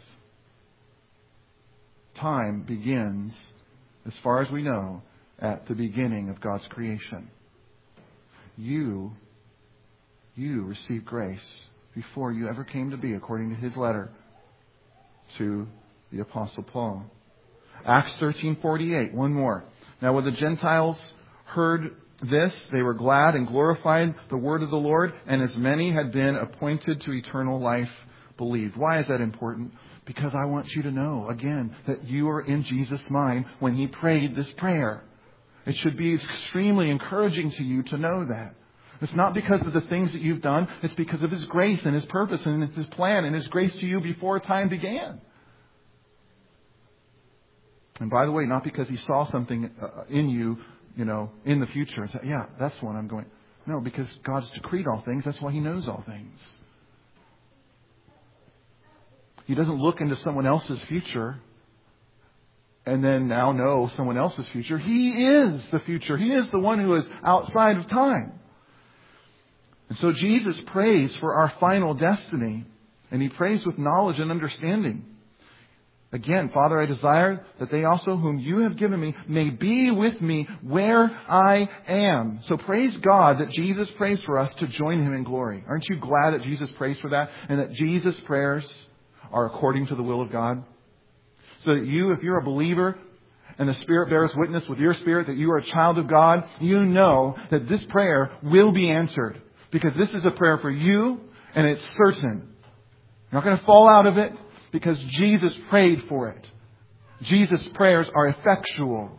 Time begins, as far as we know, at the beginning of God's creation. You, you received grace before you ever came to be, according to his letter to the Apostle Paul. Acts thirteen forty-eight, one more. Now when the Gentiles heard this, they were glad and glorified the word of the Lord, and as many had been appointed to eternal life believed. Why is that important? Because I want you to know, again, that you are in Jesus' mind when he prayed this prayer. It should be extremely encouraging to you to know that. It's not because of the things that you've done. It's because of his grace and his purpose and his plan and his grace to you before time began. And by the way, not because he saw something in you, you know, in the future and said, yeah, that's one I'm going. No, because God's decreed all things. That's why He knows all things. He doesn't look into someone else's future and then now know someone else's future. He is the future. He is the one who is outside of time. And so Jesus prays for our final destiny, and He prays with knowledge and understanding. Again, Father, I desire that they also whom You have given Me may be with Me where I am. So praise God that Jesus prays for us to join Him in glory. Aren't you glad that Jesus prays for that, and that Jesus' prayers are according to the will of God? So that you, if you're a believer, and the Spirit bears witness with your spirit that you are a child of God, you know that this prayer will be answered. Because this is a prayer for you, and it's certain. You're not going to fall out of it because Jesus prayed for it. Jesus' prayers are effectual.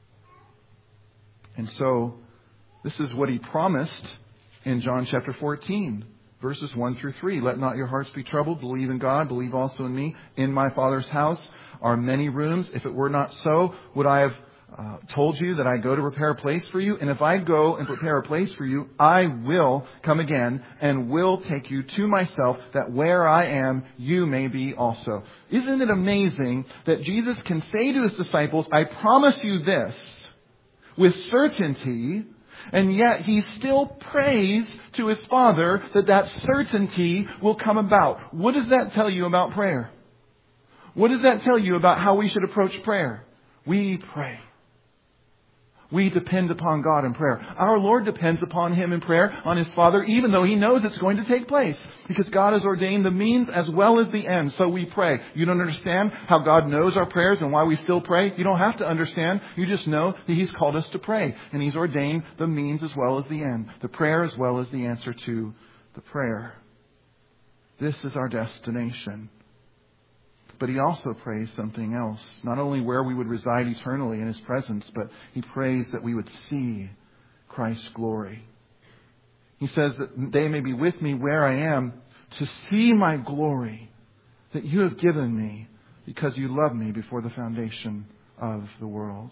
And so, this is what He promised in John chapter fourteen, verses one through three. Let not your hearts be troubled. Believe in God. Believe also in Me. In My Father's house are many rooms. If it were not so, would I have Uh, told you that I go to prepare a place for you? And if I go and prepare a place for you, I will come again and will take you to Myself, that where I am, you may be also. Isn't it amazing that Jesus can say to His disciples, I promise you this with certainty, and yet He still prays to His Father that that certainty will come about. What does that tell you about prayer? What does that tell you about how we should approach prayer? We pray. We depend upon God in prayer. Our Lord depends upon Him in prayer, on His Father, even though He knows it's going to take place. Because God has ordained the means as well as the end. So we pray. You don't understand how God knows our prayers and why we still pray? You don't have to understand. You just know that He's called us to pray. And He's ordained the means as well as the end. The prayer as well as the answer to the prayer. This is our destination. But He also prays something else. Not only where we would reside eternally in His presence, but He prays that we would see Christ's glory. He says that they may be with Me where I am to see My glory that You have given Me because You loved Me before the foundation of the world.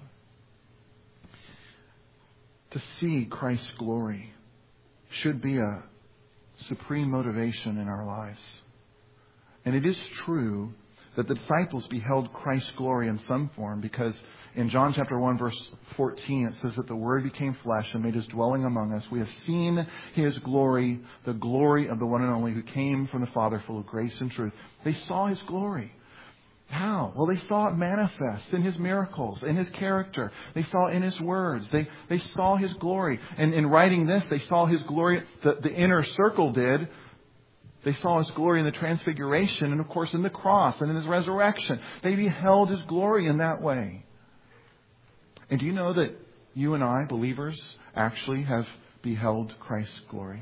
To see Christ's glory should be a supreme motivation in our lives. And it is true that the disciples beheld Christ's glory in some form, because in John chapter one verse fourteen it says that the Word became flesh and made His dwelling among us. We have seen His glory, the glory of the one and only who came from the Father, full of grace and truth. They saw His glory. How? Well, they saw it manifest in His miracles, in His character. They saw it in His words. They they saw His glory. And in writing this, they saw His glory. The, the inner circle did. They saw His glory in the transfiguration and, of course, in the cross and in His resurrection. They beheld His glory in that way. And do you know that you and I, believers, actually have beheld Christ's glory?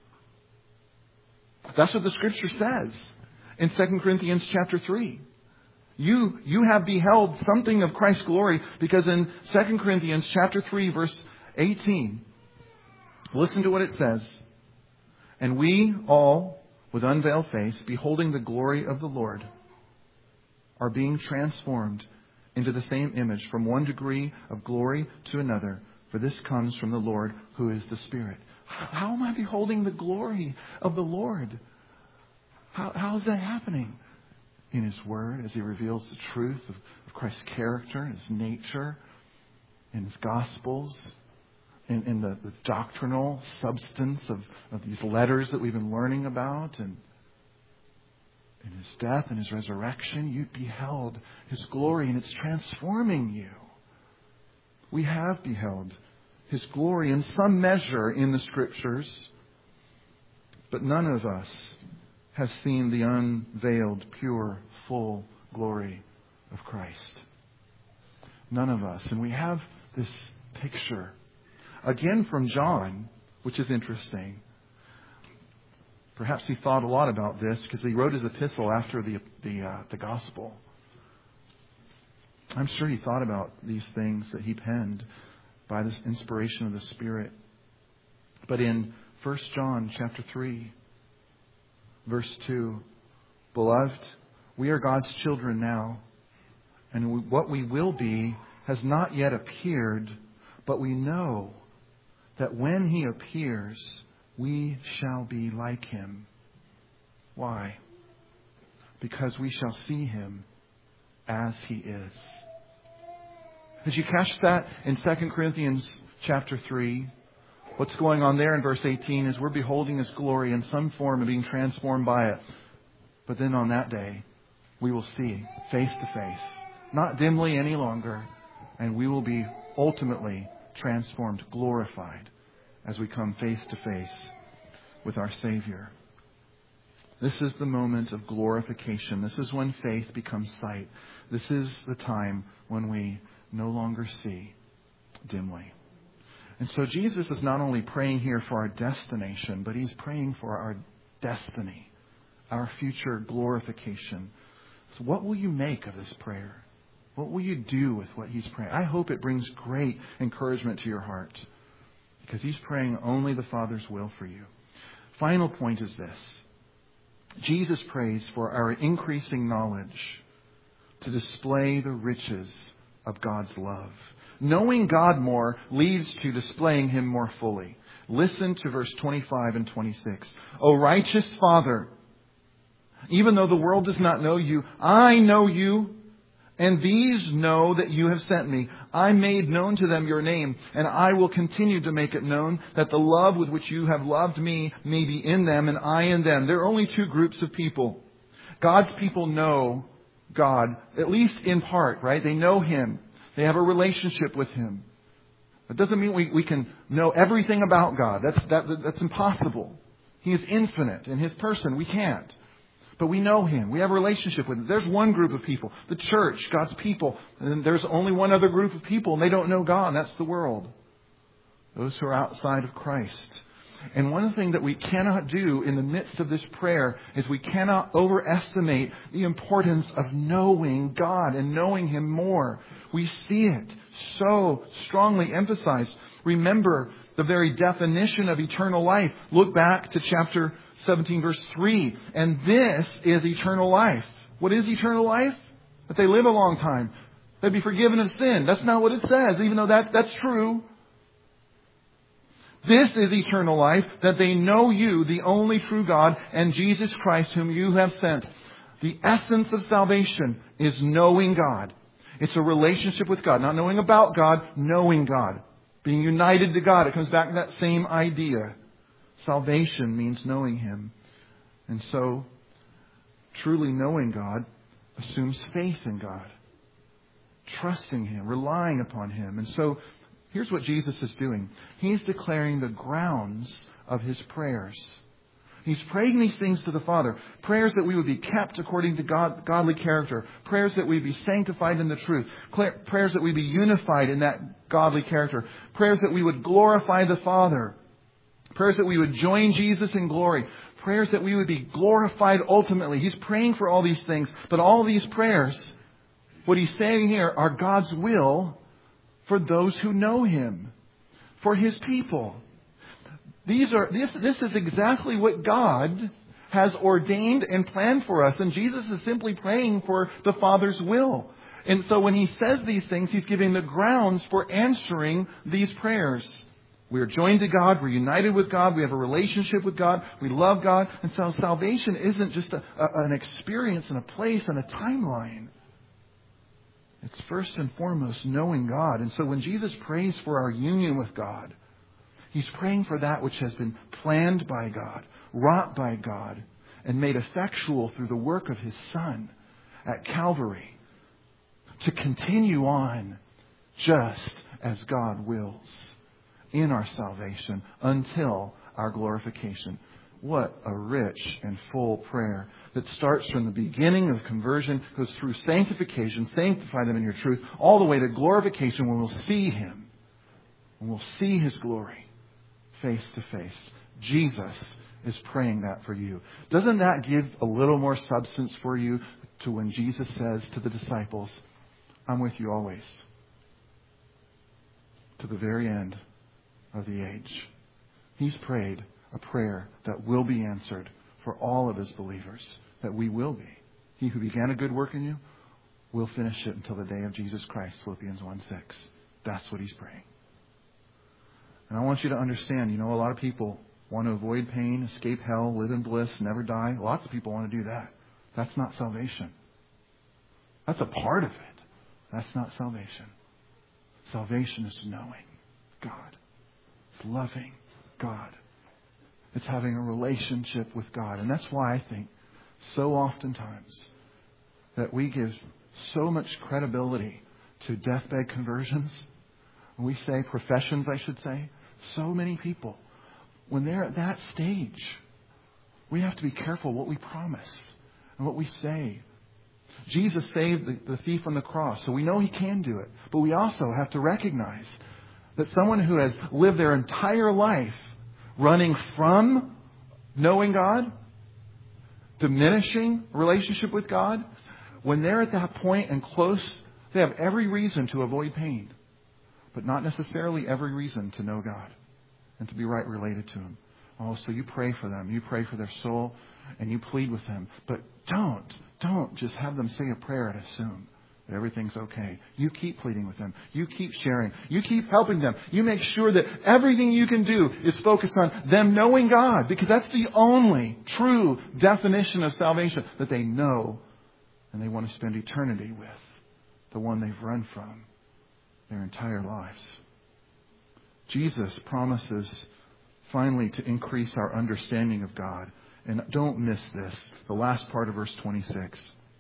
That's what the Scripture says in Second Corinthians chapter three. You, you have beheld something of Christ's glory, because in Second Corinthians chapter three, verse eighteen, listen to what it says. And we all, with unveiled face, beholding the glory of the Lord, are being transformed into the same image from one degree of glory to another. For this comes from the Lord, who is the Spirit. How am I beholding the glory of the Lord? How, how is that happening? In His Word, as He reveals the truth of, of Christ's character, His nature, in His Gospels, in, in the, the doctrinal substance of, of these letters that we've been learning about, and in His death and His resurrection. You beheld His glory, and it's transforming you. We have beheld His glory in some measure in the Scriptures, but none of us has seen the unveiled, pure, full glory of Christ. None of us. And we have this picture, again from John, which is interesting. Perhaps he thought a lot about this because he wrote his epistle after the the, uh, the gospel. I'm sure he thought about these things that he penned by this inspiration of the Spirit. But in First John chapter three, verse two, Beloved, we are God's children now, and we, what we will be has not yet appeared, but we know that when He appears, we shall be like Him. Why? Because we shall see Him as He is. As you catch that in Second Corinthians chapter three, what's going on there in verse eighteen is we're beholding His glory in some form and being transformed by it. But then on that day, we will see face to face, not dimly any longer, and we will be ultimately transformed, glorified, as we come face to face with our Savior. This is the moment of glorification. This is when faith becomes sight. This is the time when we no longer see dimly. And so Jesus is not only praying here for our destination, but He's praying for our destiny, our future glorification. So what will you make of this prayer? What will you do with what He's praying? I hope it brings great encouragement to your heart, because He's praying only the Father's will for you. Final point is this. Jesus prays for our increasing knowledge to display the riches of God's love. Knowing God more leads to displaying Him more fully. Listen to verse twenty-five and twenty-six. O righteous Father, even though the world does not know You, I know You, and these know that You have sent Me. I made known to them Your name, and I will continue to make it known, that the love with which You have loved Me may be in them and I in them. There are only two groups of people. God's people know God, at least in part, right? They know Him. They have a relationship with Him. That doesn't mean we, we can know everything about God. That's, that, that's impossible. He is infinite in His person. We can't. But we know Him. We have a relationship with Him. There's one group of people, the church, God's people. And then there's only one other group of people, and they don't know God, and that's the world. Those who are outside of Christ. And one thing that we cannot do in the midst of this prayer is we cannot overestimate the importance of knowing God and knowing Him more. We see it so strongly emphasized. Remember the very definition of eternal life. Look back to chapter seventeen, verse three. And this is eternal life. What is eternal life? That they live a long time. They'd be forgiven of sin. That's not what it says, even though that, that's true. This is eternal life, that they know You, the only true God, and Jesus Christ, whom You have sent. The essence of salvation is knowing God. It's a relationship with God. Not knowing about God, knowing God. Being united to God. It comes back to that same idea. Salvation means knowing Him. And so, truly knowing God assumes faith in God. Trusting Him, relying upon Him. And so, here's what Jesus is doing. He's declaring the grounds of His prayers. He's praying these things to the Father. Prayers that we would be kept according to God, godly character. Prayers that we'd be sanctified in the truth. Prayers that we'd be unified in that godly character. Prayers that we would glorify the Father. Prayers that we would join Jesus in glory. Prayers that we would be glorified ultimately. He's praying for all these things. But all these prayers, what He's saying here, are God's will for those who know Him, for His people. These are this this is exactly what God has ordained and planned for us, and Jesus is simply praying for the Father's will. And so when He says these things, He's giving the grounds for answering these prayers. We are joined to God, we're united with God, we have a relationship with God, we love God, and so salvation isn't just a, a, an experience and a place and a timeline. It's first and foremost knowing God. And so when Jesus prays for our union with God, He's praying for that which has been planned by God, wrought by God, and made effectual through the work of His Son at Calvary, to continue on just as God wills in our salvation until our glorification. What a rich and full prayer that starts from the beginning of conversion, goes through sanctification, sanctify them in Your truth, all the way to glorification when we'll see Him, when we'll see His glory face to face. Jesus is praying that for you. Doesn't that give a little more substance for you to when Jesus says to the disciples, I'm with you always, to the very end of the age? He's prayed a prayer that will be answered for all of His believers, that we will be. He who began a good work in you will finish it until the day of Jesus Christ, Philippians one six. That's what He's praying. And I want you to understand, you know, a lot of people want to avoid pain, escape hell, live in bliss, never die. Lots of people want to do that. That's not salvation. That's a part of it. That's not salvation. Salvation is knowing God. It's loving God. It's having a relationship with God. And that's why I think so oftentimes that we give so much credibility to deathbed conversions. When we say professions, I should say, so many people, when they're at that stage, we have to be careful what we promise and what we say. Jesus saved the, the thief on the cross, so we know He can do it. But we also have to recognize that someone who has lived their entire life running from knowing God, diminishing relationship with God, when they're at that point and close, they have every reason to avoid pain, but not necessarily every reason to know God and to be right related to Him. Oh, so you pray for them. You pray for their soul and you plead with them. But don't, don't just have them say a prayer and assume that everything's okay. You keep pleading with them. You keep sharing. You keep helping them. You make sure that everything you can do is focused on them knowing God, because that's the only true definition of salvation, that they know and they want to spend eternity with the one they've run from their entire lives. Jesus promises finally to increase our understanding of God. And don't miss this. The last part of verse twenty-six.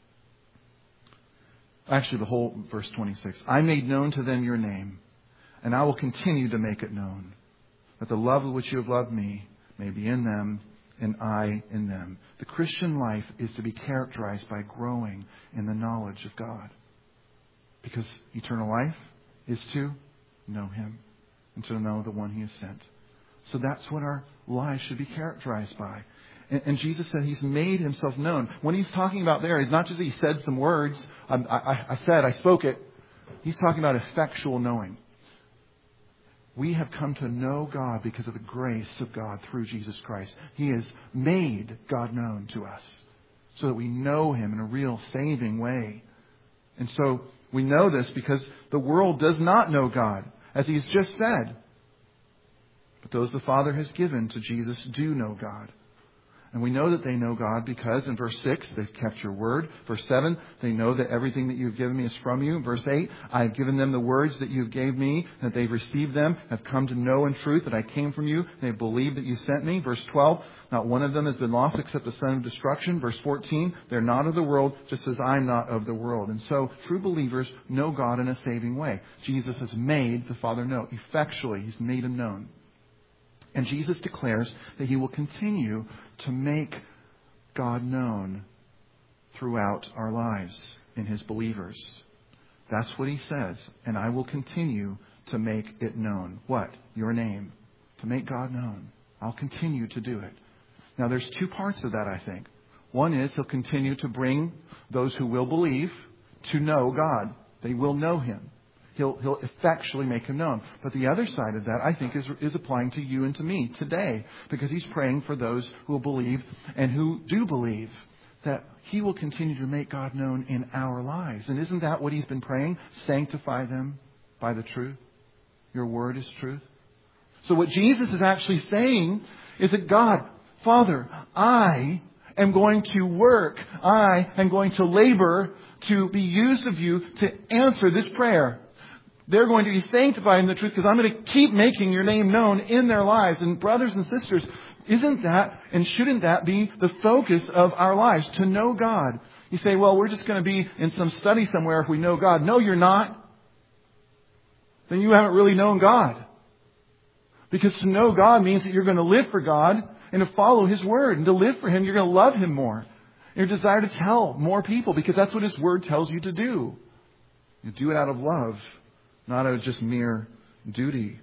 Actually, the whole verse twenty-six. I made known to them your name, and I will continue to make it known, that the love with which you have loved me may be in them, and I in them. The Christian life is to be characterized by growing in the knowledge of God. Because eternal life is to know Him and to know the one He has sent. So that's what our lives should be characterized by. And, and Jesus said He's made Himself known. When He's talking about there, it's not just that He said some words. I, I, I said, I spoke it. He's talking about effectual knowing. We have come to know God because of the grace of God through Jesus Christ. He has made God known to us so that we know Him in a real saving way. And so we know this because the world does not know God, as He's just said. But those the Father has given to Jesus do know God. And we know that they know God because in verse six, they've kept your word. Verse seven, they know that everything that you've given me is from you. Verse eight, I have given them the words that you gave me, that they've received them, have come to know in truth that I came from you. They believe that you sent me. Verse twelve, not one of them has been lost except the son of destruction. Verse fourteen, they're not of the world, just as I'm not of the world. And so true believers know God in a saving way. Jesus has made the Father know. Effectually, He's made Him known. And Jesus declares that He will continue to make God known throughout our lives in His believers. That's what He says. And I will continue to make it known. What? Your name. To make God known. I'll continue to do it. Now there's two parts of that, I think. One is He'll continue to bring those who will believe to know God. They will know Him. He'll, he'll effectually make Him known. But the other side of that, I think, is, is applying to you and to me today. Because He's praying for those who will believe and who do believe that He will continue to make God known in our lives. And isn't that what He's been praying? Sanctify them by the truth. Your word is truth. So what Jesus is actually saying is that God, Father, I am going to work. I am going to labor to be used of you to answer this prayer. They're going to be sanctified in the truth because I'm going to keep making your name known in their lives. And brothers and sisters, isn't that and shouldn't that be the focus of our lives? To know God. You say, well, we're just going to be in some study somewhere if we know God. No, you're not. Then you haven't really known God. Because to know God means that you're going to live for God and to follow His word. And to live for Him, you're going to love Him more. Your desire to tell more people because that's what His word tells you to do. You do it out of love. Not out of just mere duty.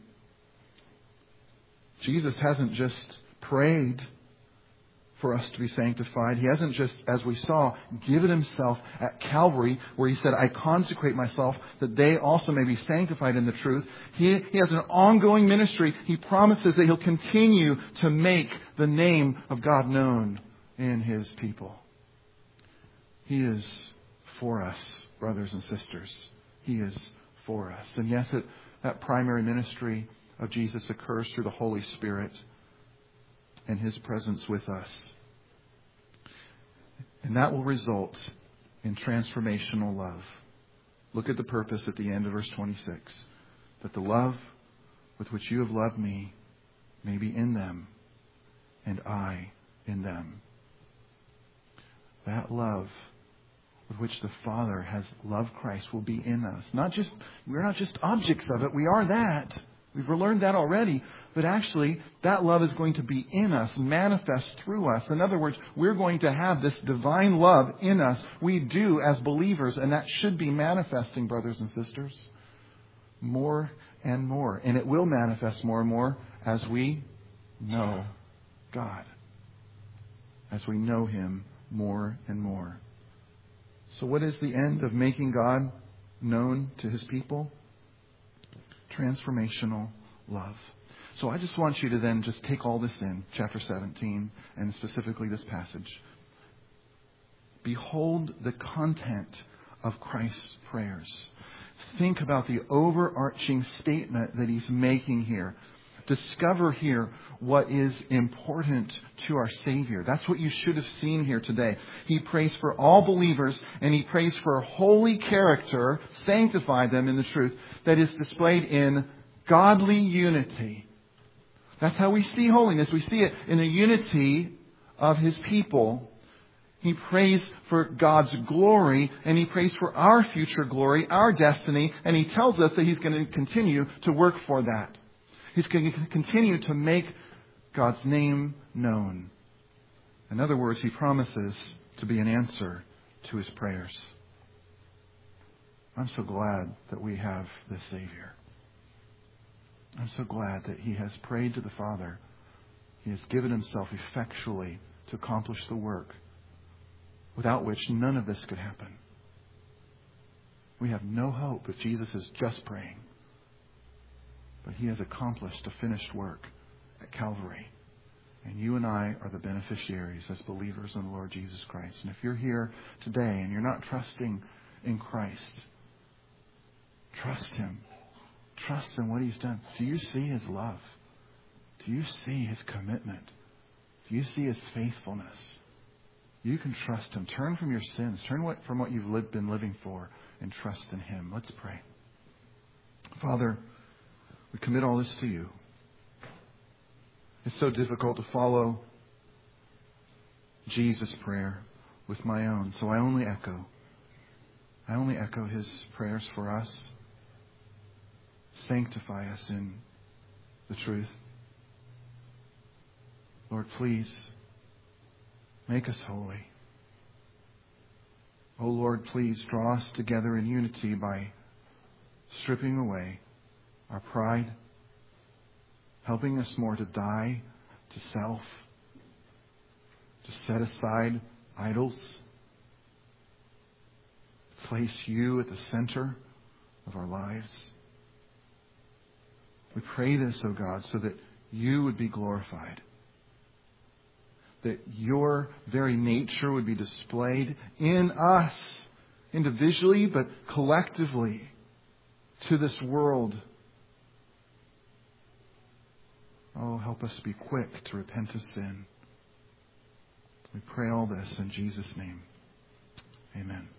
Jesus hasn't just prayed for us to be sanctified. He hasn't just, as we saw, given Himself at Calvary where He said, I consecrate myself that they also may be sanctified in the truth. He, he has an ongoing ministry. He promises that He'll continue to make the name of God known in His people. He is for us, brothers and sisters. He is for us. And yes, it, that primary ministry of Jesus occurs through the Holy Spirit and His presence with us. And that will result in transformational love. Look at the purpose at the end of verse twenty-six. That the love with which you have loved me may be in them, and I in them. That love with which the Father has loved Christ will be in us. Not just, we're not just objects of it. We are that. We've learned that already. But actually, that love is going to be in us, manifest through us. In other words, we're going to have this divine love in us. We do as believers, and that should be manifesting, brothers and sisters, more and more. And it will manifest more and more as we know God, as we know Him more and more. So what is the end of making God known to His people? Transformational love. So I just want you to then just take all this in, chapter seventeen, and specifically this passage. Behold the content of Christ's prayers. Think about the overarching statement that He's making here. Discover here what is important to our Savior. That's what you should have seen here today. He prays for all believers, and He prays for a holy character, sanctify them in the truth, that is displayed in godly unity. That's how we see holiness. We see it in the unity of His people. He prays for God's glory, and He prays for our future glory, our destiny, and He tells us that He's going to continue to work for that. He's going to continue to make God's name known. In other words, He promises to be an answer to His prayers. I'm so glad that we have this Savior. I'm so glad that He has prayed to the Father. He has given Himself effectually to accomplish the work, without which none of this could happen. We have no hope if Jesus is just praying. But He has accomplished a finished work at Calvary. And you and I are the beneficiaries as believers in the Lord Jesus Christ. And if you're here today and you're not trusting in Christ, trust Him. Trust in what He's done. Do you see His love? Do you see His commitment? Do you see His faithfulness? You can trust Him. Turn from your sins. Turn from what you've lived, been living for, and trust in Him. Let's pray. Father, we commit all this to You. It's so difficult to follow Jesus' prayer with my own, so I only echo. I only echo His prayers for us. Sanctify us in the truth. Lord, please make us holy. Oh Lord, please draw us together in unity by stripping away our pride, helping us more to die to self, to set aside idols, place You at the center of our lives. We pray this, O God, so that You would be glorified, that Your very nature would be displayed in us, individually but collectively, to this world. Oh, help us be quick to repent of sin. We pray all this in Jesus' name. Amen.